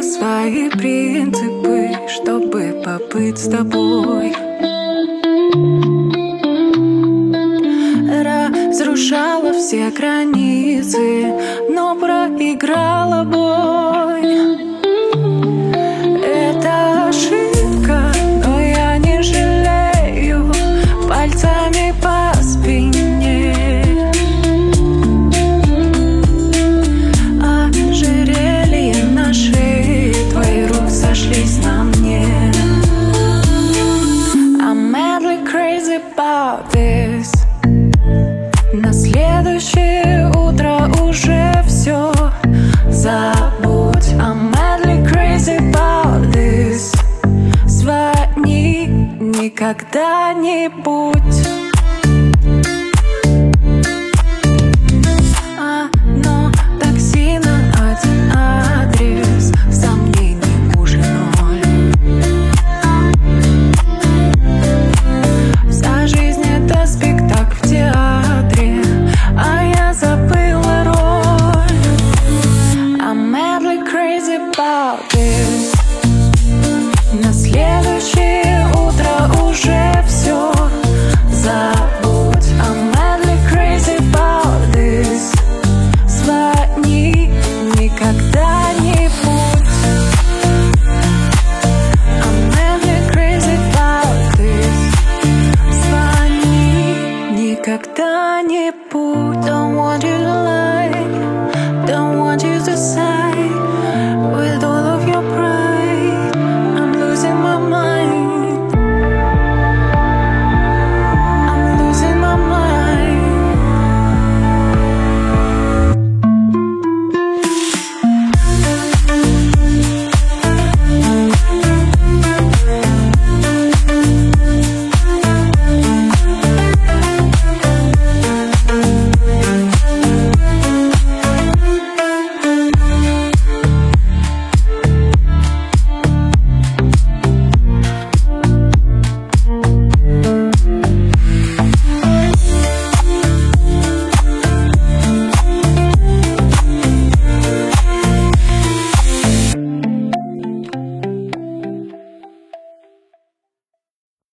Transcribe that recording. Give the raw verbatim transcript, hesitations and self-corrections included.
забыла свои принципы, чтобы побыть с тобой. Разрушала все границы, но проиграла бой. Это ошибка, но я не жалею, пальцами по спине. Ожерелье на шее, твои руки сошлись на мне. I'm madly crazy about this. На следующее утро уже все забудь. I'm madly crazy about this. Звони не когда-нибудь.